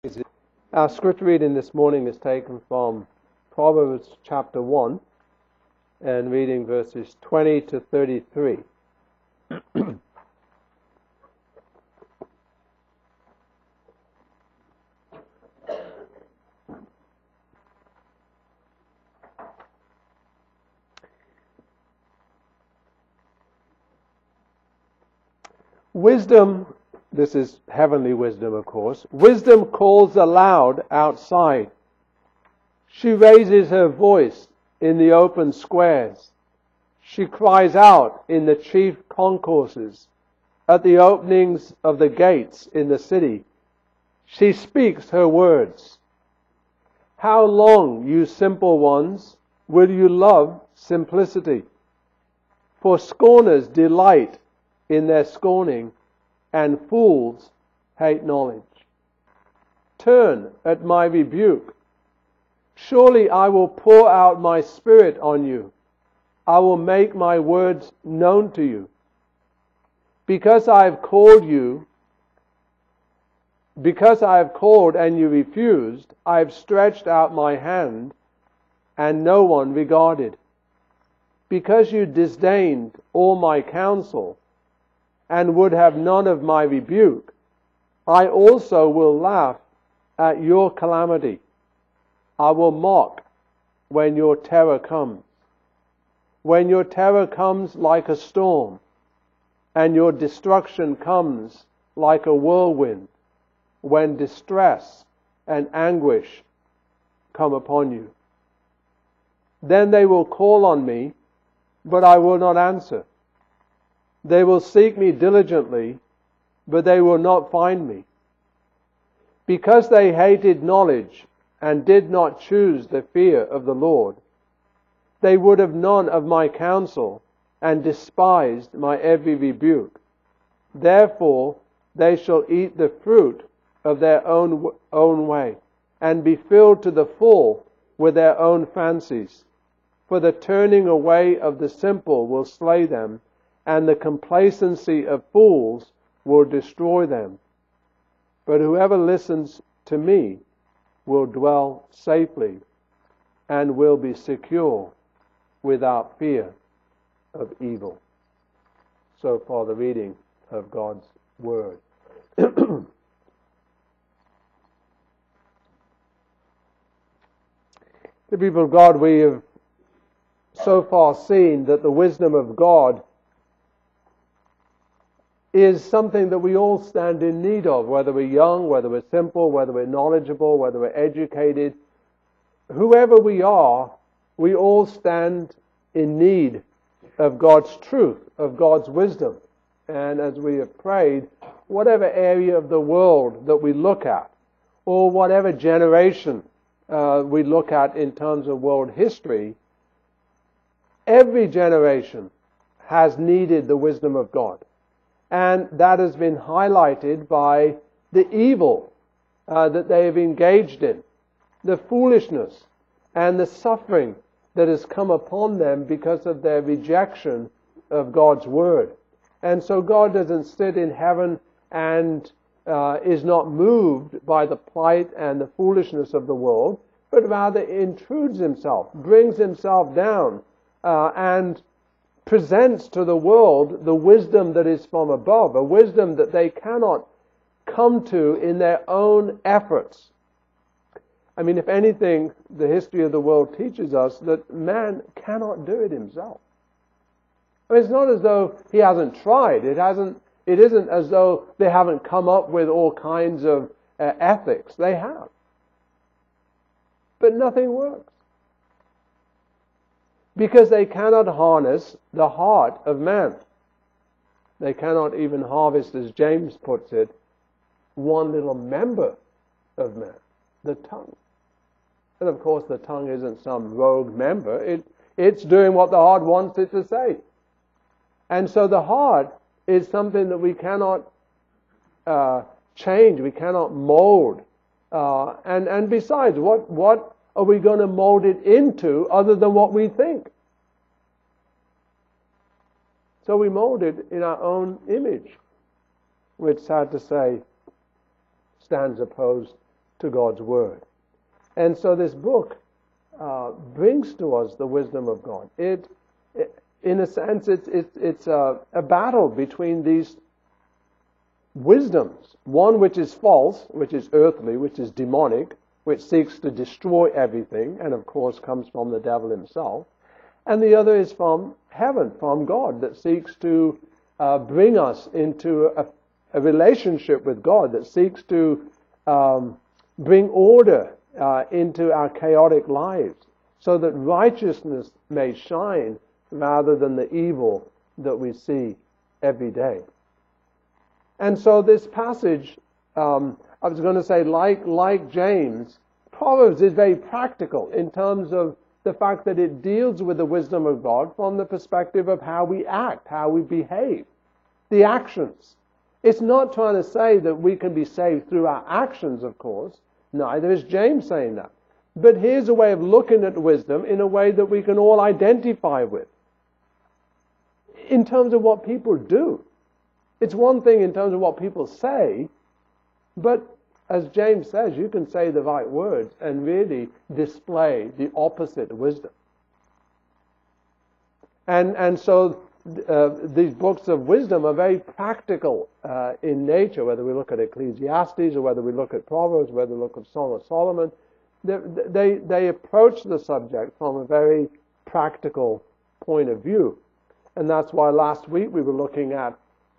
Our scripture reading this morning is taken from Proverbs chapter 1 and reading verses 20 to 33. Wisdom, this is heavenly wisdom, of course. Wisdom calls aloud outside. She raises her voice in the open squares. She cries out in the chief concourses, at the openings of the gates in the city. She speaks her words. How long, you simple ones, will you love simplicity? For scorners delight in their scorning, and fools hate knowledge. Turn at my rebuke. Surely I will pour out my spirit on you. I will make my words known to you. Because I have called and you refused, I have stretched out my hand and no one regarded. Because you disdained all my counsel and would have none of my rebuke, I also will laugh at your calamity. I will mock when your terror comes. When your terror comes like a storm, and your destruction comes like a whirlwind, when distress and anguish come upon you. Then they will call on me, but I will not answer. They will seek me diligently, but they will not find me. Because they hated knowledge and did not choose the fear of the Lord, they would have none of my counsel and despised my every rebuke. Therefore they shall eat the fruit of their own way, and be filled to the full with their own fancies. For the turning away of the simple will slay them, and the complacency of fools will destroy them. But whoever listens to me will dwell safely and will be secure without fear of evil. So far the reading of God's Word. The people of God, we have so far seen that the wisdom of God is something that we all stand in need of, whether we're young, whether we're simple, whether we're knowledgeable, whether we're educated. Whoever we are, we all stand in need of God's truth, of God's wisdom. And as we have prayed, whatever area of the world that we look at, or whatever generation we look at in terms of world history, every generation has needed the wisdom of God. And that has been highlighted by the evil that they have engaged in, the foolishness and the suffering that has come upon them because of their rejection of God's Word. And so God doesn't sit in heaven and is not moved by the plight and the foolishness of the world, but rather intrudes himself, brings himself down, and presents to the world the wisdom that is from above, a wisdom that they cannot come to in their own efforts. I mean, if anything, the history of the world teaches us that man cannot do it himself. I mean, it's not as though he hasn't tried. It isn't as though they haven't come up with all kinds of ethics. They have. But nothing works. Because they cannot harness the heart of man. They cannot even harvest, as James puts it, one little member of man, the tongue. And of course the tongue isn't some rogue member. It's doing what the heart wants it to say. And so the heart is something that we cannot change, we cannot mold. And besides, what are we going to mold it into other than what we think? So we mold it in our own image, which, sad to say, stands opposed to God's Word. And so this book brings to us the wisdom of God. In a sense, it's a battle between these wisdoms. One which is false, which is earthly, which is demonic, which seeks to destroy everything, and of course comes from the devil himself. And the other is from heaven, from God, that seeks to bring us into a relationship with God, that seeks to bring order into our chaotic lives, so that righteousness may shine rather than the evil that we see every day. And so this passage, I was going to say, like James, Proverbs is very practical in terms of the fact that it deals with the wisdom of God from the perspective of how we act, how we behave, the actions. It's not trying to say that we can be saved through our actions, of course. Neither is James saying that. But here's a way of looking at wisdom in a way that we can all identify with. In terms of what people do. It's one thing in terms of what people say, but as James says, you can say the right words and really display the opposite wisdom. And so these books of wisdom are very practical in nature, whether we look at Ecclesiastes or whether we look at Proverbs, whether we look at Song of Solomon. They approach the subject from a very practical point of view. And that's why last week we were looking at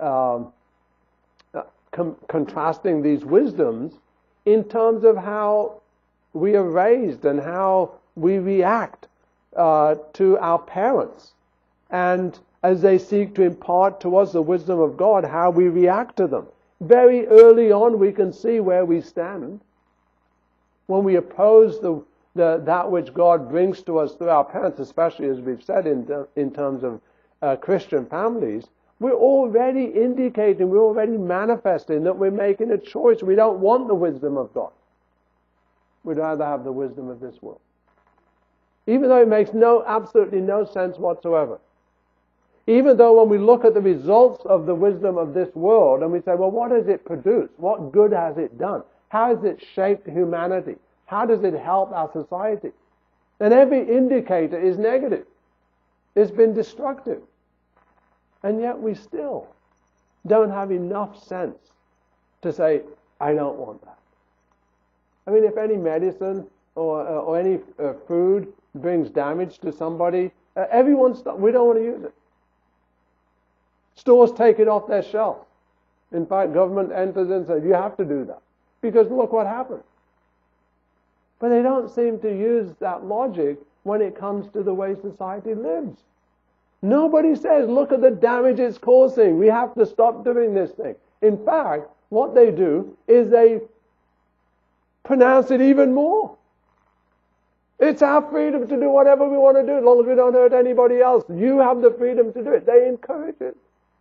contrasting these wisdoms in terms of how we are raised and how we react to our parents. And as they seek to impart to us the wisdom of God, how we react to them. Very early on we can see where we stand. When we oppose that which God brings to us through our parents, especially as we've said in terms of Christian families, we're already indicating, we're already manifesting that we're making a choice. We don't want the wisdom of God. We'd rather have the wisdom of this world. Even though it makes absolutely no sense whatsoever. Even though when we look at the results of the wisdom of this world and we say, well, what has it produced? What good has it done? How has it shaped humanity? How does it help our society? And every indicator is negative. It's been destructive. And yet we still don't have enough sense to say, I don't want that. I mean, if any medicine or any food brings damage to somebody, we don't want to use it. Stores take it off their shelf. In fact, government enters in and says, you have to do that. Because look what happened. But they don't seem to use that logic when it comes to the way society lives. Nobody says, look at the damage it's causing. We have to stop doing this thing. In fact, what they do is they pronounce it even more. It's our freedom to do whatever we want to do as long as we don't hurt anybody else. You have the freedom to do it. They encourage it.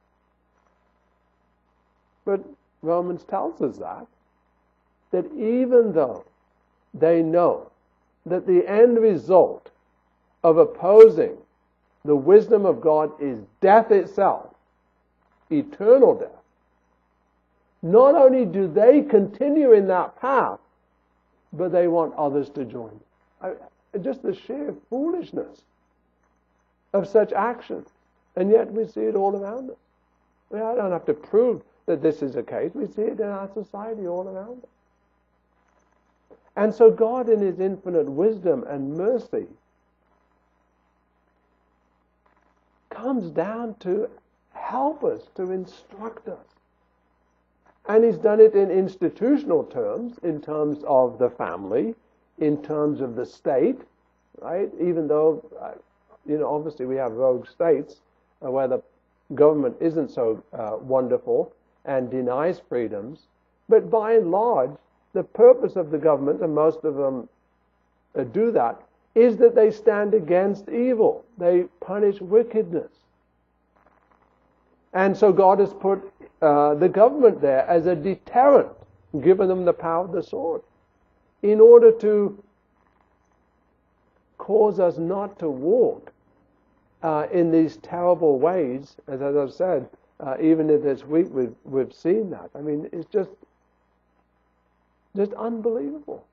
But Romans tells us that even though they know that the end result of opposing the wisdom of God is death itself, eternal death, not only do they continue in that path, but they want others to join. Just the sheer foolishness of such action. And yet we see it all around us. I don't have to prove that this is the case. We see it in our society all around us. And so God, in His infinite wisdom and mercy, comes down to help us, to instruct us. And He's done it in institutional terms, in terms of the family, in terms of the state, right? Even though, obviously we have rogue states where the government isn't so wonderful and denies freedoms. But by and large, the purpose of the government, and most of them do that, is that they stand against evil. They punish wickedness. And so God has put the government there as a deterrent, given them the power of the sword, in order to cause us not to walk in these terrible ways. As I've said, even in this week we've seen that. I mean, it's just Just unbelievable.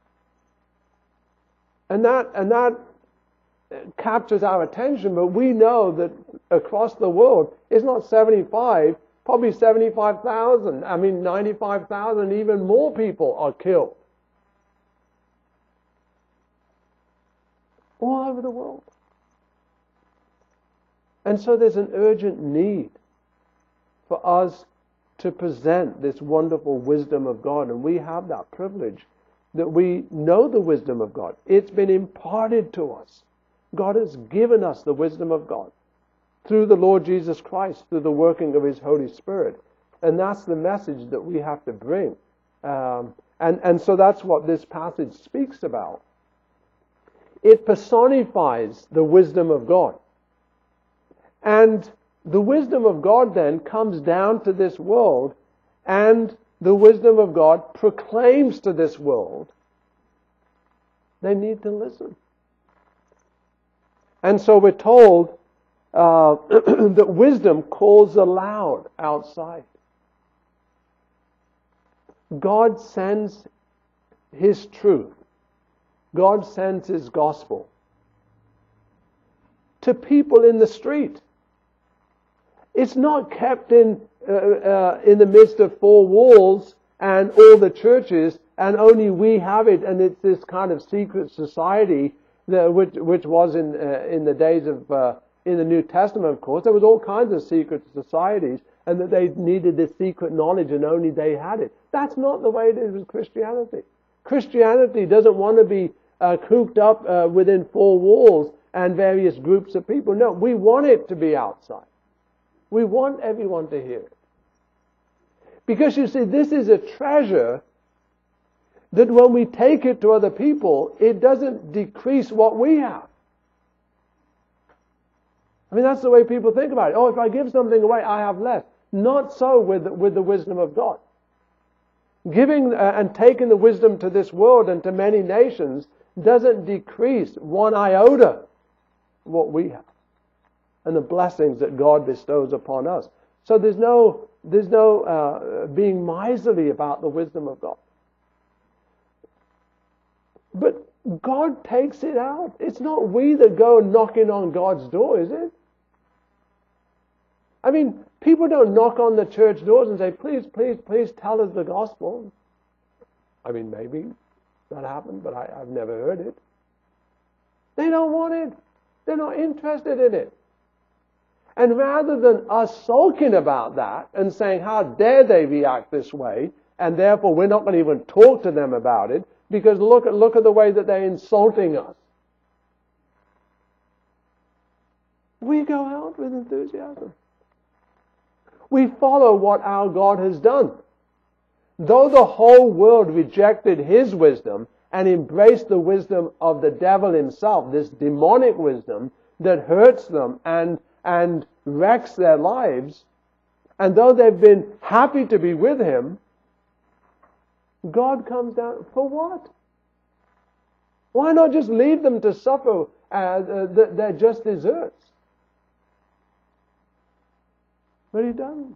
And that captures our attention, but we know that across the world, it's not 75, probably 75,000, 95,000, even more people are killed. All over the world. And so there's an urgent need for us to present this wonderful wisdom of God. And we have that privilege that we know the wisdom of God. It's been imparted to us. God has given us the wisdom of God through the Lord Jesus Christ, through the working of His Holy Spirit. And that's the message that we have to bring. And so that's what this passage speaks about. It personifies the wisdom of God. And the wisdom of God then comes down to this world, and the wisdom of God proclaims to this world they need to listen. And so we're told that wisdom calls aloud outside. God sends His truth. God sends His gospel to people in the street. It's not kept in the midst of four walls and all the churches, and only we have it, and it's this kind of secret society which was in the days of in the New Testament. Of course, there was all kinds of secret societies, and that they needed this secret knowledge, and only they had it. That's not the way it is with Christianity. Christianity doesn't want to be cooped up within four walls and various groups of people. No, we want it to be outside. We want everyone to hear it. Because you see, this is a treasure that when we take it to other people, it doesn't decrease what we have. That's the way people think about it. Oh, if I give something away, I have less. Not so with the wisdom of God. Giving and taking the wisdom to this world and to many nations doesn't decrease one iota what we have and the blessings that God bestows upon us. So there's no being miserly about the wisdom of God. But God takes it out. It's not we that go knocking on God's door, is it? People don't knock on the church doors and say, please, please, please tell us the gospel. Maybe that happened, but I've never heard it. They don't want it. They're not interested in it. And rather than us sulking about that and saying, how dare they react this way, and therefore we're not going to even talk to them about it, because look at the way that they're insulting us. We go out with enthusiasm. We follow what our God has done. Though the whole world rejected His wisdom and embraced the wisdom of the devil himself, this demonic wisdom that hurts them and wrecks their lives, and though they've been happy to be with Him, God comes down. For what? Why not just leave them to suffer their just deserts? But He doesn't.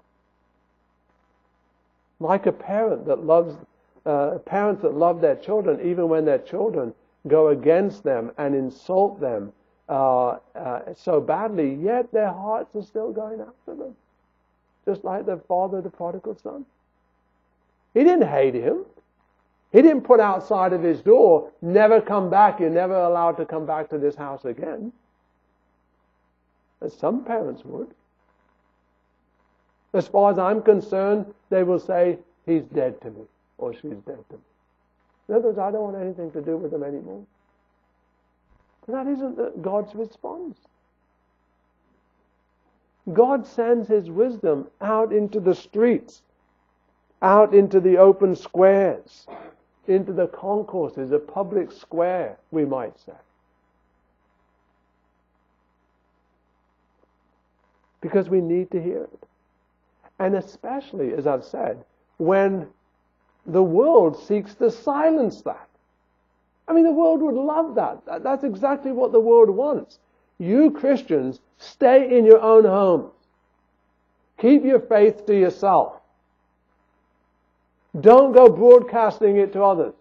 Like a parent that loves, parents that love their children, even when their children go against them and insult them so badly, yet their hearts are still going after them. Just like the father, the prodigal son. He didn't hate him. He didn't put outside of his door, never come back, you're never allowed to come back to this house again. As some parents would. As far as I'm concerned, they will say, he's dead to me, or she's dead to me. In other words, I don't want anything to do with them anymore. And that isn't God's response. God sends His wisdom out into the streets, out into the open squares, into the concourses, a public square, we might say. Because we need to hear it. And especially, as I've said, when the world seeks to silence that. The world would love that. That's exactly what the world wants. You Christians, stay in your own homes. Keep your faith to yourself. Don't go broadcasting it to others.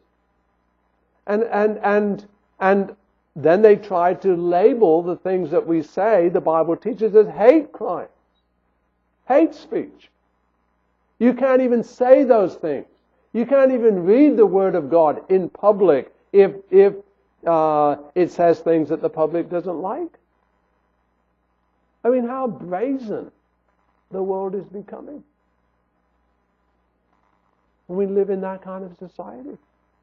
And then they try to label the things that we say, the Bible teaches, as hate crimes, hate speech. You can't even say those things. You can't even read the Word of God in public if it says things that the public doesn't like. I mean, how brazen the world is becoming. And we live in that kind of society.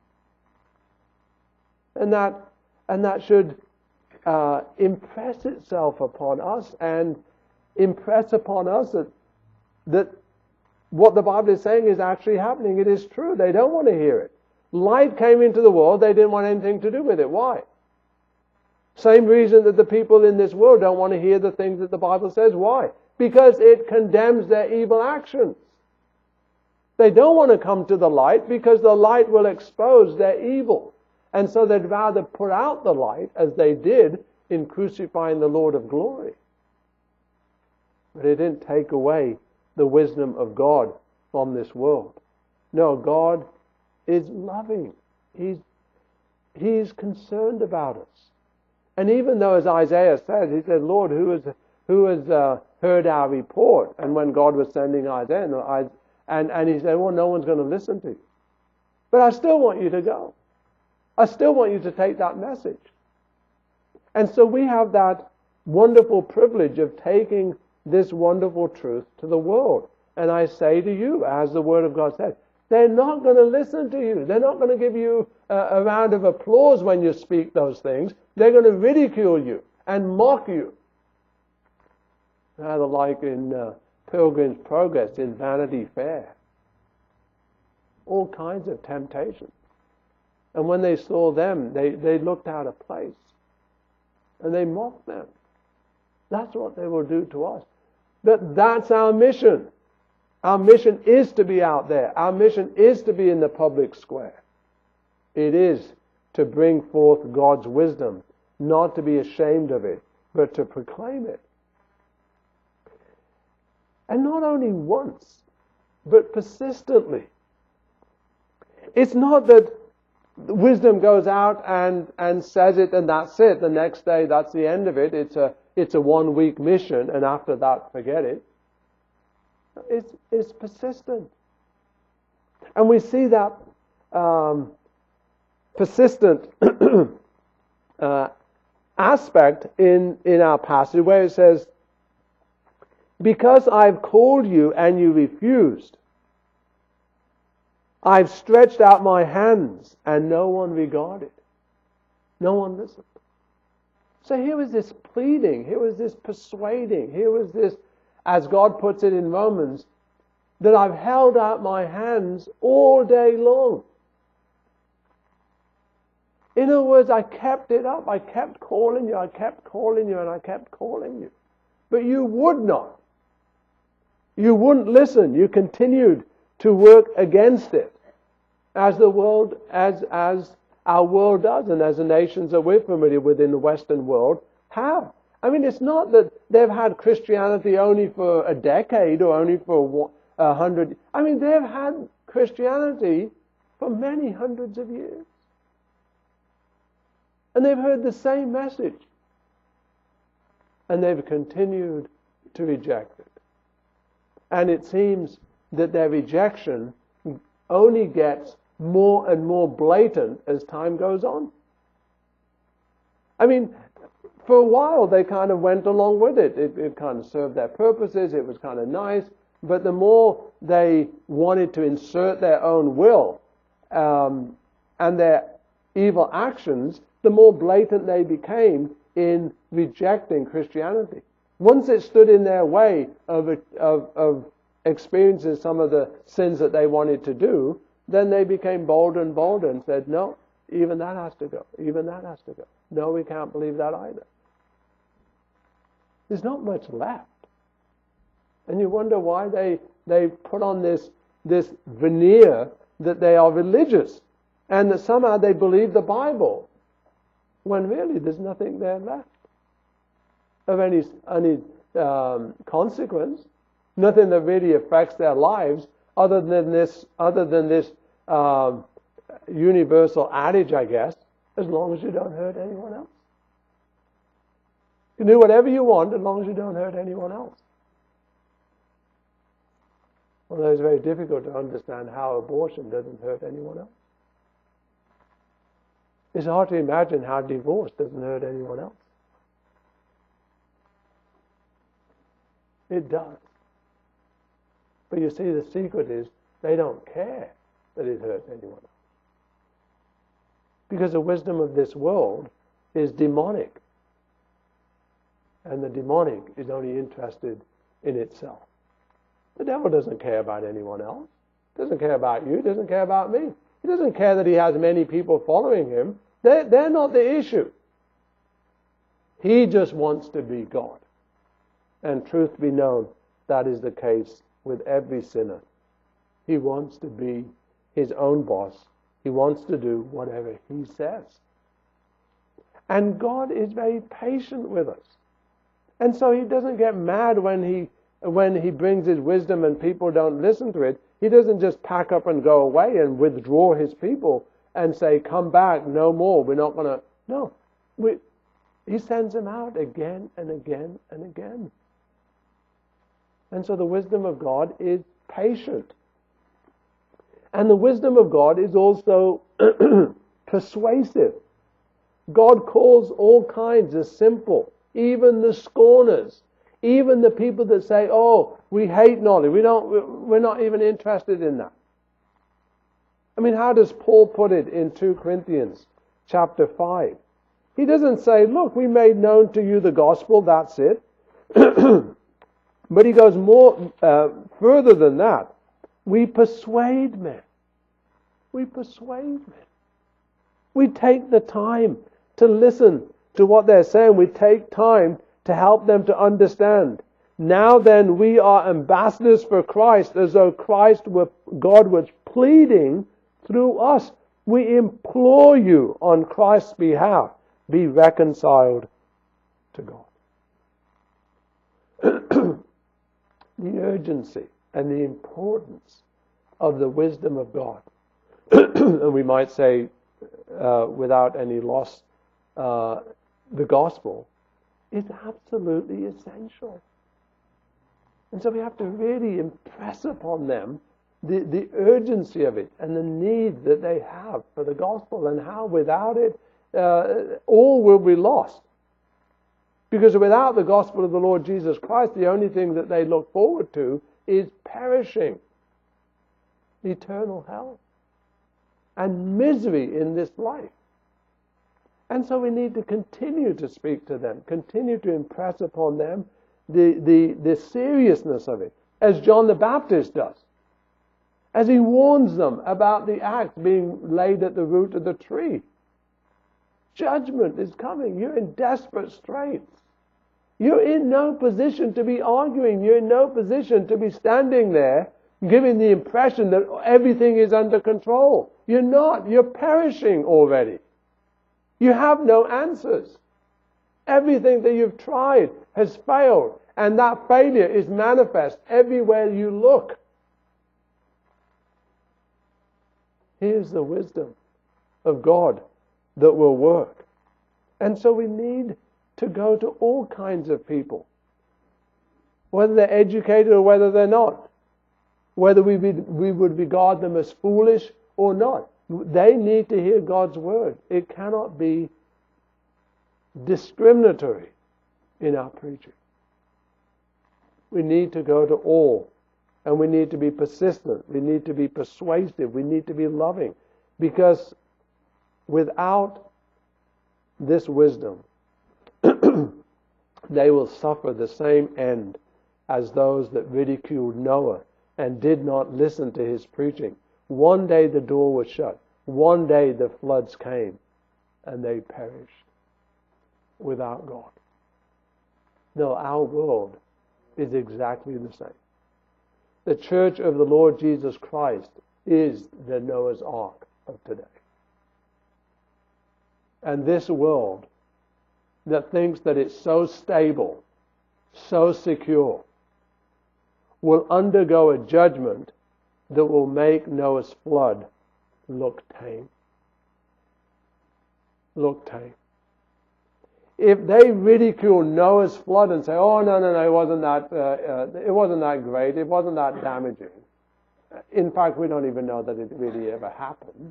And that should impress itself upon us and impress upon us that what the Bible is saying is actually happening. It is true. They don't want to hear it. Light came into the world. They didn't want anything to do with it. Why? Same reason that the people in this world don't want to hear the things that the Bible says. Why? Because it condemns their evil actions. They don't want to come to the light because the light will expose their evil. And so they'd rather put out the light, as they did in crucifying the Lord of glory. But it didn't take away the wisdom of God from this world. No, God is loving. He's concerned about us. And even though, as Isaiah said, he said, Lord, who has heard our report? And when God was sending Isaiah, and he said, well, no one's going to listen to you. But I still want you to go. I still want you to take that message. And so we have that wonderful privilege of taking this wonderful truth to the world. And I say to you, as the Word of God said, they're not going to listen to you. They're not going to give you a round of applause when you speak those things. They're going to ridicule you and mock you. Rather like in Pilgrim's Progress, in Vanity Fair. All kinds of temptations. And when they saw them, they looked out of place. And they mocked them. That's what they will do to us. But that's our mission. Our mission is to be out there. Our mission is to be in the public square. It is to bring forth God's wisdom, not to be ashamed of it, but to proclaim it. And not only once, but persistently. It's not that wisdom goes out and says it and that's it. The next day, that's the end of it. It's a 1 week mission, and after that, forget it. It's persistent. And we see that persistent aspect in our passage where it says, because I've called you and you refused, I've stretched out my hands and no one regarded. No one listened. So here was this pleading, here was this persuading, here was this, as God puts it in Romans, that I've held out my hands all day long. In other words, I kept it up. I kept calling you, and I kept calling you. But you would not. You wouldn't listen. You continued to work against it. As the world, as our world does, and as the nations that we're familiar with in the Western world have. I mean, it's not that they've had Christianity only for a decade or only for 100. I mean, they've had Christianity for many hundreds of years. And they've heard the same message. And they've continued to reject it. And it seems that their rejection only gets more and more blatant as time goes on. I mean, for a while they kind of went along with it. It kind of served their purposes. It was kind of nice. But the more they wanted to insert their own will and their evil actions, the more blatant they became in rejecting Christianity. Once it stood in their way of experiencing some of the sins that they wanted to do, then they became bolder and bolder and said, no, even that has to go. Even that has to go. No, we can't believe that either. There's not much left. And you wonder why they put on this veneer that they are religious and that somehow they believe the Bible, when really there's nothing there left of any consequence, nothing that really affects their lives other than this universal adage, I guess, as long as you don't hurt anyone else. You can do whatever you want as long as you don't hurt anyone else. Although it's very difficult to understand how abortion doesn't hurt anyone else. It's hard to imagine how divorce doesn't hurt anyone else. It does. But you see, the secret is they don't care that it hurts anyone else. Because the wisdom of this world is demonic. And the demonic is only interested in itself. The devil doesn't care about anyone else. Doesn't care about you. Doesn't care about me. He doesn't care that he has many people following him. They're not the issue. He just wants to be God. And truth be known, that is the case with every sinner. He wants to be his own boss. He wants to do whatever he says. And God is very patient with us. And so he doesn't get mad when he brings his wisdom and people don't listen to it. He doesn't just pack up and go away and withdraw his people and say, come back, no more, we're not going to... No. He sends them out again and again and again. And so the wisdom of God is patient. And the wisdom of God is also persuasive. God calls all kinds as simple, even the scorners, even the people that say, oh, we hate knowledge, we're not even interested in that. I mean, how does Paul put it in 2 Corinthians chapter 5? He doesn't say, look, we made known to you the gospel, that's it. But he goes more further than that. We persuade men. We persuade men. We take the time to listen to what they're saying. We take time to help them to understand. Now then, we are ambassadors for Christ, as though God was pleading through us. We implore you on Christ's behalf, be reconciled to God. The urgency and the importance of the wisdom of God. And we might say, without any loss, the gospel is absolutely essential. And so we have to really impress upon them the urgency of it and the need that they have for the gospel, and how without it all will be lost. Because without the gospel of the Lord Jesus Christ, the only thing that they look forward to is perishing, eternal hell, and misery in this life. And so we need to continue to speak to them, continue to impress upon them the seriousness of it, as John the Baptist does, as he warns them about the axe being laid at the root of the tree. Judgment is coming. You're in desperate straits. You're in no position to be arguing. You're in no position to be standing there giving the impression that everything is under control. You're not. You're perishing already. You have no answers. Everything that you've tried has failed, and that failure is manifest everywhere you look. Here's the wisdom of God that will work. And so we need to go to all kinds of people, whether they're educated or whether they're not, whether we would regard them as foolish or not. They need to hear God's word. It cannot be discriminatory in our preaching. We need to go to all, and we need to be persistent. We need to be persuasive. We need to be loving, because without this wisdom, they will suffer the same end as those that ridiculed Noah and did not listen to his preaching. One day the door was shut. One day the floods came, and they perished without God. No, our world is exactly the same. The church of the Lord Jesus Christ is the Noah's Ark of today. And this world that thinks that it's so stable, so secure, will undergo a judgment that will make Noah's flood look tame. Look tame. If they ridicule Noah's flood and say, "Oh no, it wasn't that great, it wasn't that damaging." In fact, we don't even know that it really ever happened.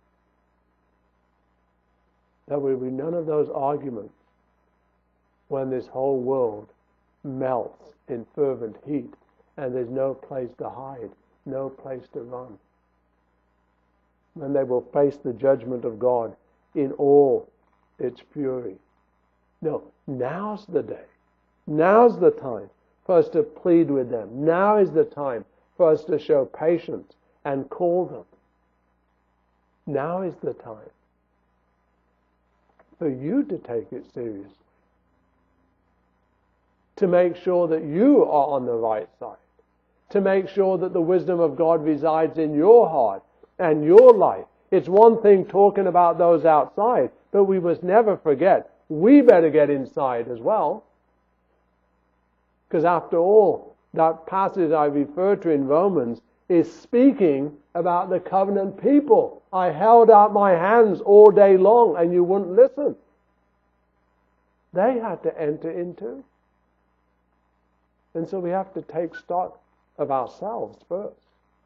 There will be none of those arguments when this whole world melts in fervent heat and there's no place to hide, no place to run. And they will face the judgment of God in all its fury. No, now's the day. Now's the time for us to plead with them. Now is the time for us to show patience and call them. Now is the time for you to take it seriously. To make sure that you are on the right side. To make sure that the wisdom of God resides in your heart and your life. It's one thing talking about those outside, but we must never forget, we better get inside as well. Because after all, that passage I referred to in Romans is speaking about the covenant people. I held out my hands all day long and you wouldn't listen. They had to enter into. And so we have to take stock of ourselves first.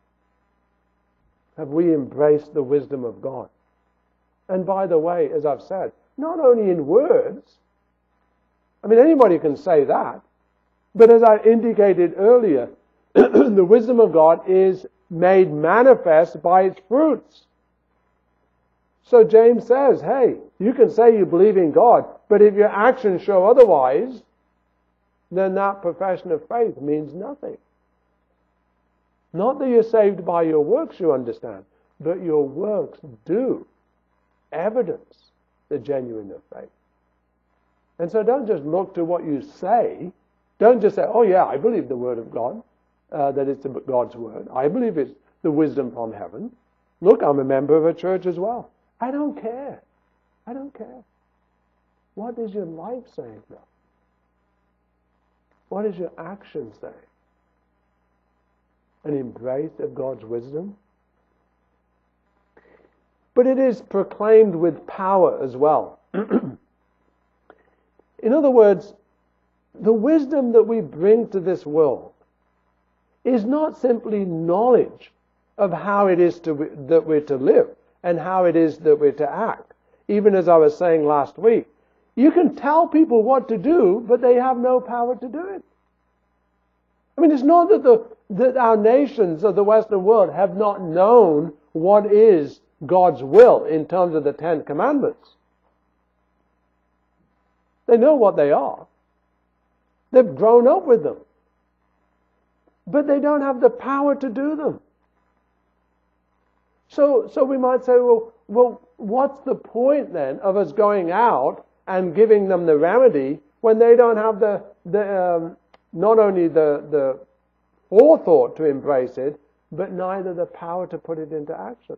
Have we embraced the wisdom of God? And by the way, as I've said, not only in words, I mean anybody can say that, but as I indicated earlier, the wisdom of God is made manifest by its fruits. So James says, hey, you can say you believe in God, but if your actions show otherwise, then that profession of faith means nothing. Not that you're saved by your works, you understand, but your works do evidence the genuineness of faith. And so don't just look to what you say. Don't just say, oh yeah, I believe the Word of God, that it's God's Word. I believe it's the wisdom from heaven. Look, I'm a member of a church as well. I don't care. I don't care. What is your life saying though? What is your action saying? An embrace of God's wisdom? But it is proclaimed with power as well. In other words, the wisdom that we bring to this world is not simply knowledge of how it is that we're to live and how it is that we're to act. Even as I was saying last week, you can tell people what to do, but they have no power to do it. I mean, it's not that our nations of the Western world have not known what is God's will in terms of the Ten Commandments. They know what they are. They've grown up with them. But they don't have the power to do them. So we might say, well, what's the point then of us going out and giving them the remedy when they don't have not only the forethought to embrace it, but neither the power to put it into action?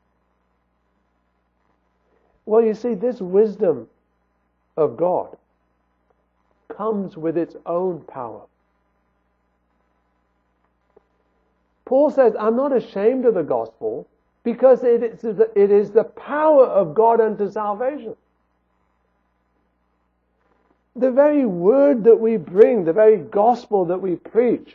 Well, you see, this wisdom of God comes with its own power. Paul says, I'm not ashamed of the gospel because it is the power of God unto salvation. The very word that we bring, the very gospel that we preach,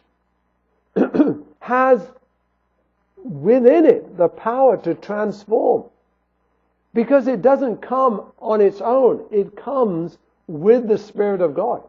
has within it the power to transform. Because it doesn't come on its own. It comes with the Spirit of God.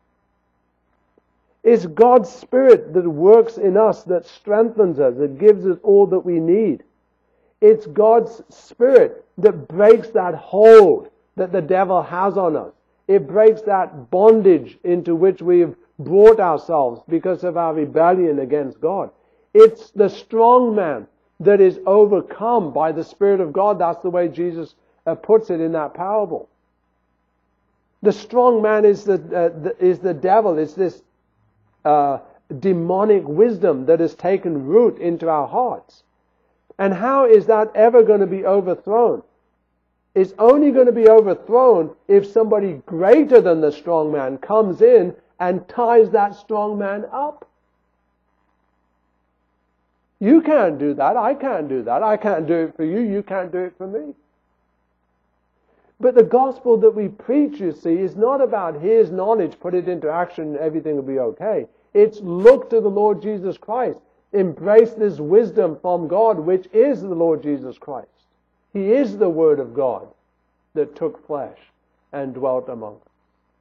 It's God's Spirit that works in us, that strengthens us, that gives us all that we need. It's God's Spirit that breaks that hold that the devil has on us. It breaks that bondage into which we've brought ourselves because of our rebellion against God. It's the strong man that is overcome by the Spirit of God. That's the way Jesus puts it in that parable. The strong man is the devil. It's this demonic wisdom that has taken root into our hearts. And how is that ever going to be overthrown? It's only going to be overthrown if somebody greater than the strong man comes in and ties that strong man up. You can't do that. I can't do that. I can't do it for you. You can't do it for me. But the gospel that we preach, you see, is not about here's knowledge, put it into action, and everything will be okay. It's look to the Lord Jesus Christ. Embrace this wisdom from God, which is the Lord Jesus Christ. He is the Word of God that took flesh and dwelt among us.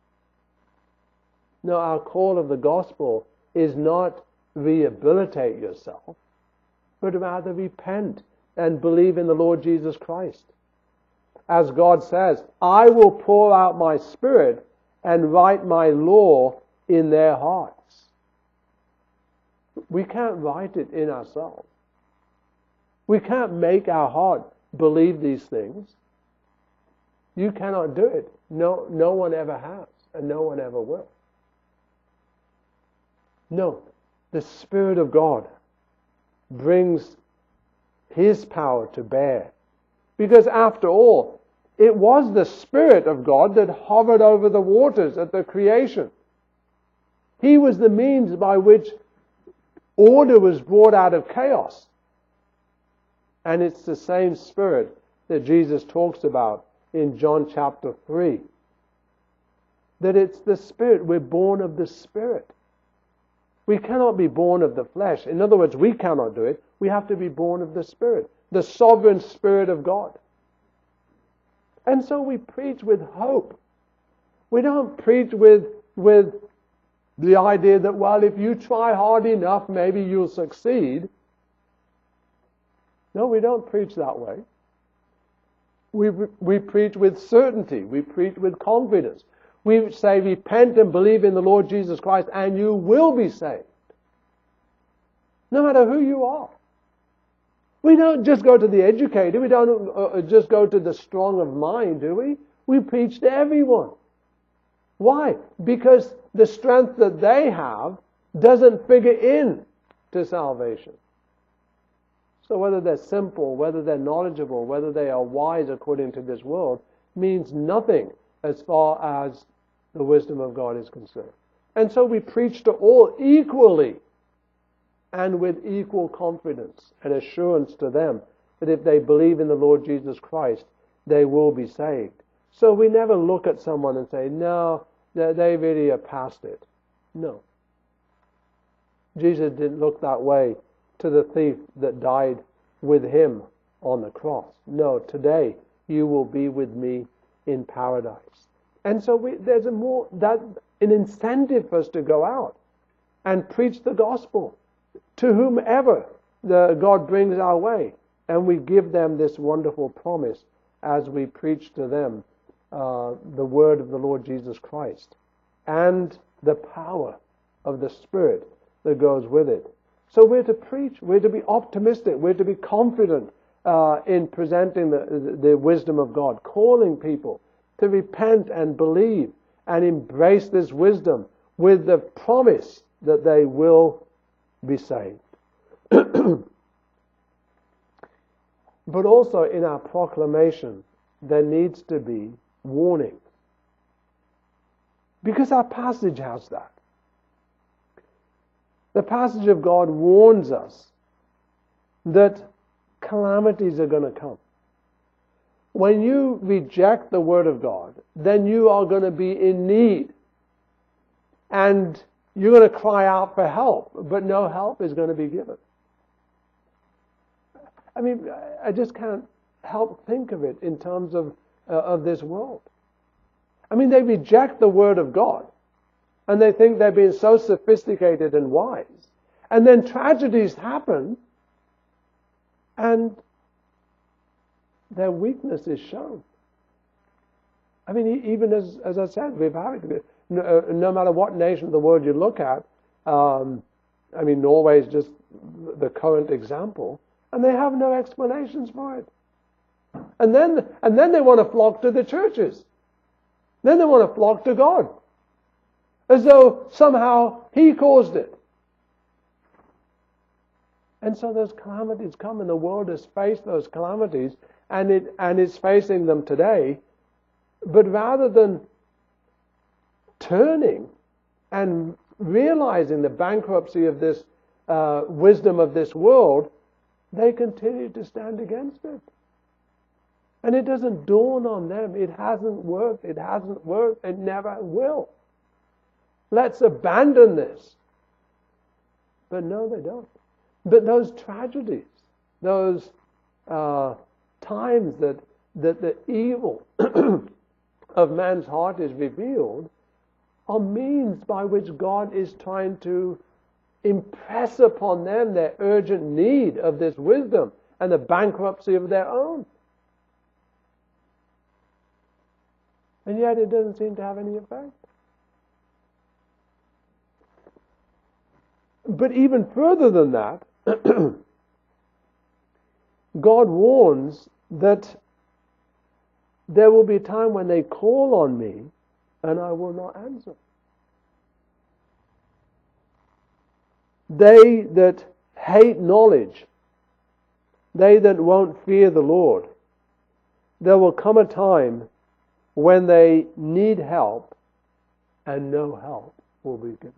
No, our call of the gospel is not rehabilitate yourself, but rather repent and believe in the Lord Jesus Christ. As God says, I will pour out my Spirit and write my law in their hearts. We can't write it in ourselves. We can't make our heart believe these things. You cannot do it. No one ever has, and no one ever will. No, the Spirit of God brings His power to bear. Because after all, it was the Spirit of God that hovered over the waters at the creation. He was the means by which order was brought out of chaos. And it's the same Spirit that Jesus talks about in John chapter 3. That it's the Spirit. We're born of the Spirit. We cannot be born of the flesh. In other words, we cannot do it. We have to be born of the Spirit. The sovereign Spirit of God. And so we preach with hope. We don't preach with the idea that, well, if you try hard enough, maybe you'll succeed. No, we don't preach that way. We preach with certainty. We preach with confidence. We say, repent and believe in the Lord Jesus Christ, and you will be saved. No matter who you are. We don't just go to the educated. We don't just go to the strong of mind, do we? We preach to everyone. Why? Because the strength that they have doesn't figure in to salvation. So whether they're simple, whether they're knowledgeable, whether they are wise according to this world, means nothing as far as the wisdom of God is concerned. And so we preach to all equally and with equal confidence and assurance to them that if they believe in the Lord Jesus Christ, they will be saved. So we never look at someone and say, no, they really are past it. No. Jesus didn't look that way to the thief that died with him on the cross. No, today you will be with me in paradise. And so there's an incentive for us to go out and preach the gospel to whomever God brings our way. And we give them this wonderful promise as we preach to them the word of the Lord Jesus Christ and the power of the Spirit that goes with it. So we're to preach, we're to be optimistic, we're to be confident in presenting the wisdom of God, calling people to repent and believe and embrace this wisdom with the promise that they will be saved. But also in our proclamation, there needs to be warning. Because our passage has that. The passage of God warns us that calamities are going to come. When you reject the Word of God, then you are going to be in need. And you're going to cry out for help, but no help is going to be given. I mean, I just can't help think of it in terms of this world. I mean, they reject the Word of God. And they think they're being so sophisticated and wise. And then tragedies happen, and their weakness is shown. I mean, even as I said, we've had it. No matter what nation of the world you look at, I mean, Norway is just the current example, and they have no explanations for it. And then they want to flock to the churches. Then they want to flock to God. As though somehow He caused it. And so those calamities come, and the world has faced those calamities, and it's facing them today. But rather than turning and realizing the bankruptcy of this wisdom of this world, they continue to stand against it. And it doesn't dawn on them. It hasn't worked. It hasn't worked. It never will. Let's abandon this. But no, they don't. But those tragedies, those times that the evil of man's heart is revealed, are means by which God is trying to impress upon them their urgent need of this wisdom and the bankruptcy of their own. And yet it doesn't seem to have any effect. But even further than that, God warns that there will be a time when they call on me and I will not answer. They that hate knowledge, they that won't fear the Lord, there will come a time when they need help and no help will be given.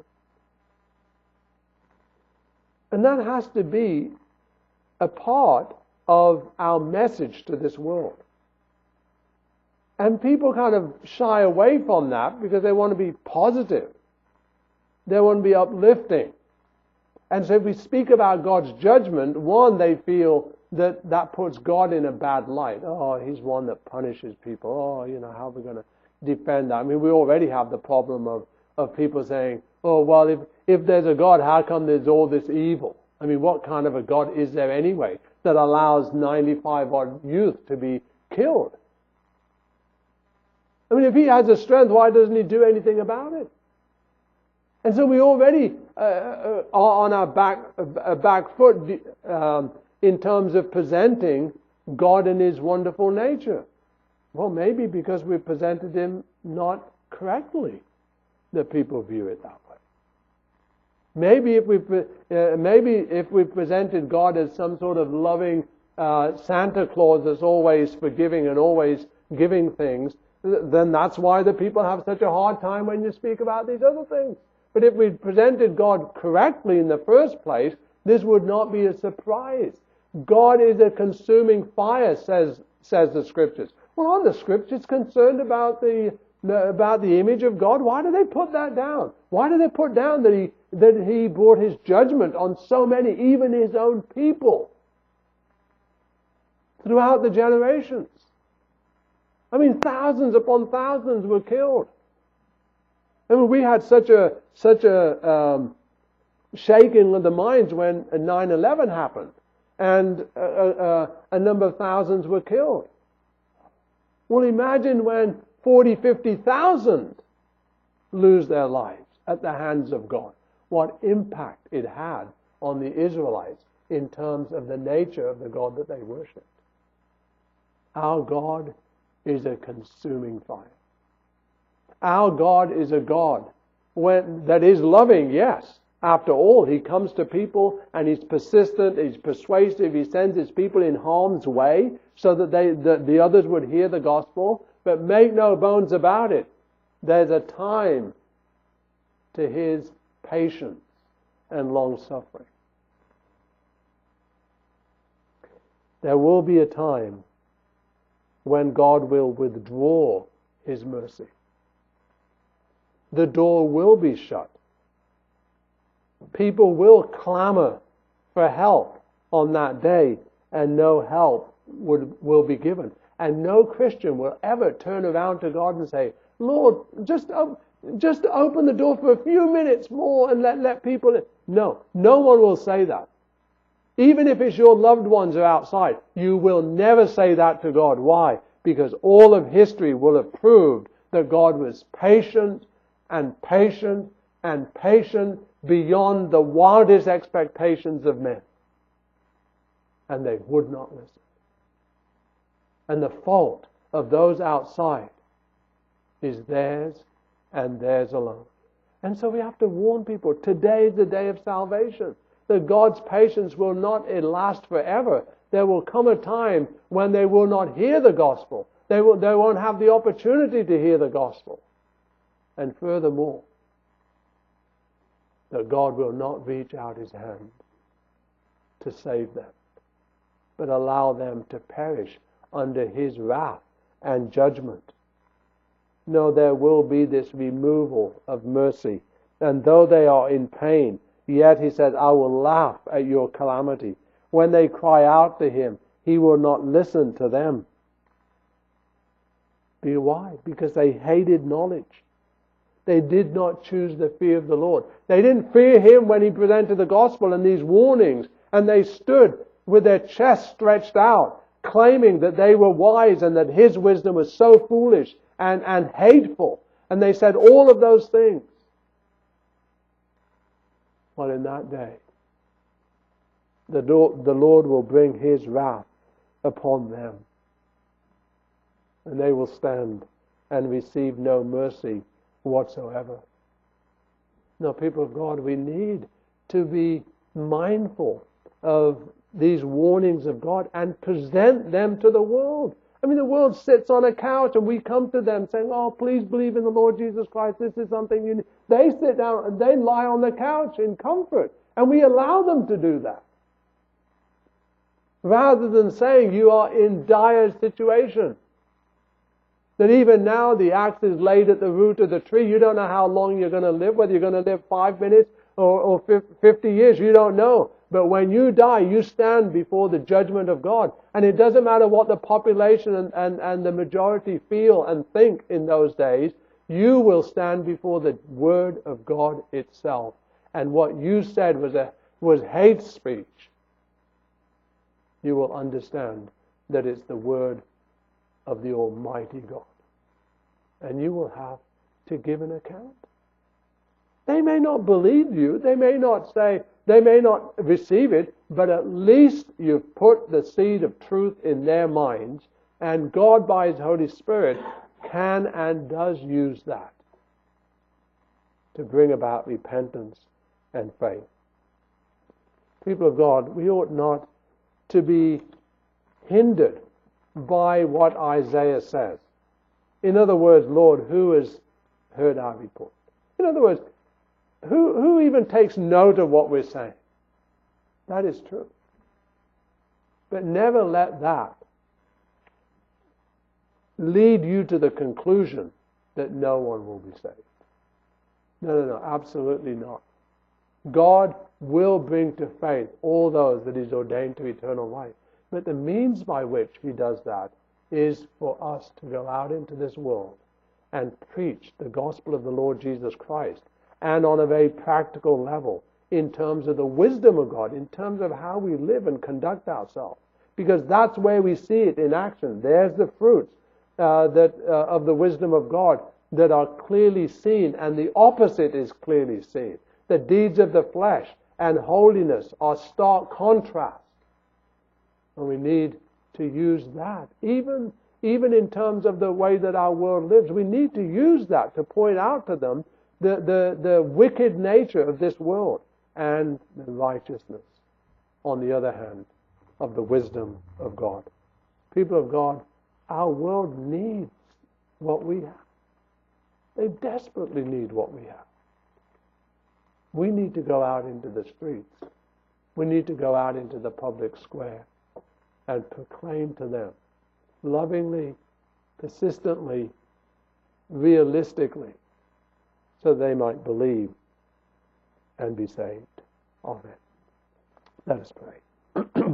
And that has to be a part of our message to this world. And people kind of shy away from that because they want to be positive. They want to be uplifting. And so if we speak about God's judgment, one, they feel that puts God in a bad light. Oh, He's one that punishes people. Oh, how are we going to defend that? I mean, we already have the problem of people saying, oh, well, if there's a God, how come there's all this evil? I mean, what kind of a God is there anyway that allows 95-odd youth to be killed? I mean, if He has the strength, why doesn't He do anything about it? And so we already are on our back foot in terms of presenting God and His wonderful nature. Well, maybe because we've presented Him not correctly, that people view it that way. Maybe if we presented God as some sort of loving Santa Claus that's always forgiving and always giving things, then that's why the people have such a hard time when you speak about these other things. But if we presented God correctly in the first place, this would not be a surprise. God is a consuming fire, says the Scriptures. Well, aren't the Scriptures concerned about the image of God? Why do they put that down? Why do they put down that He brought His judgment on so many, even His own people, throughout the generations? I mean, thousands upon thousands were killed. I mean, we had such a shaking of the minds when 9/11 happened, and a number of thousands were killed. Well, imagine when 40, 50,000 lose their lives at the hands of God. What impact it had on the Israelites in terms of the nature of the God that they worshipped. Our God is a consuming fire. Our God is a God that is loving, yes. After all, He comes to people and He's persistent, He's persuasive, He sends His people in harm's way so that the others would hear the gospel. But make no bones about it, there's a time to His patience and long-suffering. There will be a time when God will withdraw His mercy. The door will be shut. People will clamor for help on that day, and no help will be given. And no Christian will ever turn around to God and say, Lord, just open the door for a few minutes more and let people in. No one will say that. Even if it's your loved ones are outside, you will never say that to God. Why? Because all of history will have proved that God was patient and patient and patient beyond the wildest expectations of men. And they would not listen. And the fault of those outside is theirs and theirs alone. And so we have to warn people, today is the day of salvation. That God's patience will not last forever. There will come a time when they will not hear the gospel. They won't have the opportunity to hear the gospel. And furthermore, that God will not reach out His hand to save them. but allow them to perish under his wrath and judgment. No, there will be this removal of mercy. And though they are in pain, yet he says, I will laugh at your calamity. When they cry out to him, he will not listen to them. Why? Because they hated knowledge. They did not choose the fear of the Lord. They didn't fear him when he presented the gospel and these warnings, and they stood with their chests stretched out, claiming that they were wise and that his wisdom was so foolish and hateful. And they said all of those things. But in that day, the Lord will bring his wrath upon them. And they will stand and receive no mercy whatsoever. Now, people of God, we need to be mindful of these warnings of God and present them to the world. I mean, the world sits on a couch and we come to them saying, oh, please believe in the Lord Jesus Christ. This is something you need. They sit down and they lie on the couch in comfort. And we allow them to do that. Rather than saying you are in dire situation. That even now the axe is laid at the root of the tree. You don't know how long you're going to live, whether you're going to live 5 minutes or 50 years. You don't know. But when you die, you stand before the judgment of God. And it doesn't matter what the population and the majority feel and think in those days. You will stand before the word of God itself. And what you said was hate speech. You will understand that it's the word of the Almighty God. And you will have to give an account. They may not believe you. They may not receive it, but at least you've put the seed of truth in their minds, and God by his Holy Spirit can and does use that to bring about repentance and faith. People of God, we ought not to be hindered by what Isaiah says. In other words, Lord, who has heard our report? In other words, who even takes note of what we're saying? That is true. But never let that lead you to the conclusion that no one will be saved. No, absolutely not. God will bring to faith all those that he's ordained to eternal life. But the means by which he does that is for us to go out into this world and preach the gospel of the Lord Jesus Christ, and on a very practical level, in terms of the wisdom of God, in terms of how we live and conduct ourselves. Because that's where we see it in action. There's the fruits of the wisdom of God that are clearly seen, and the opposite is clearly seen. The deeds of the flesh and holiness are stark contrast. And we need to use that. Even in terms of the way that our world lives, we need to use that to point out to them the wicked nature of this world and the righteousness, on the other hand, of the wisdom of God. People of God, our world needs what we have. They desperately need what we have. We need to go out into the streets. We need to go out into the public square and proclaim to them, lovingly, persistently, realistically, so they might believe and be saved. Amen. Let us pray.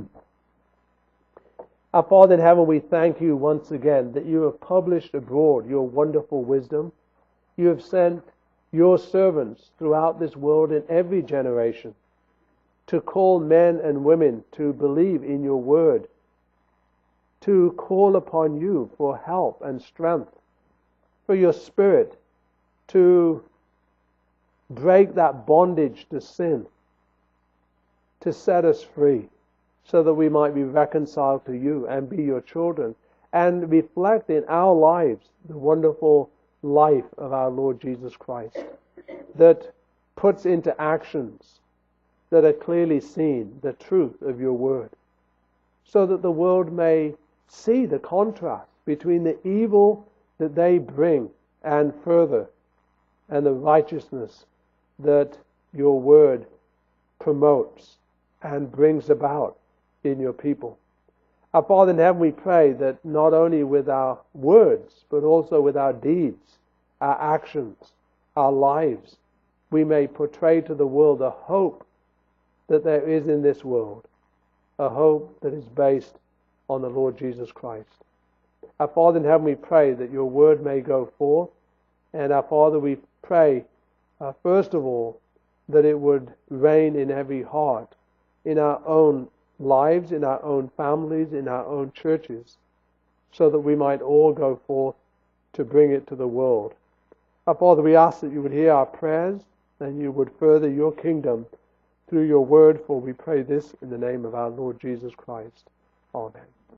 Our Father in heaven, we thank you once again that you have published abroad your wonderful wisdom. You have sent your servants throughout this world in every generation to call men and women to believe in your word, to call upon you for help and strength, for your Spirit to break that bondage to sin, to set us free, so that we might be reconciled to you and be your children, and reflect in our lives the wonderful life of our Lord Jesus Christ, that puts into actions that are clearly seen the truth of your word, so that the world may see the contrast between the evil that they bring and further, and the righteousness that your word promotes and brings about in your people. Our Father in heaven, we pray that not only with our words, but also with our deeds, our actions, our lives, we may portray to the world a hope that there is in this world, a hope that is based on the Lord Jesus Christ. Our Father in heaven, we pray that your word may go forth, and our Father, we pray, first of all, that it would reign in every heart, in our own lives, in our own families, in our own churches, so that we might all go forth to bring it to the world. Our Father, we ask that you would hear our prayers and you would further your kingdom through your word, for we pray this in the name of our Lord Jesus Christ. Amen.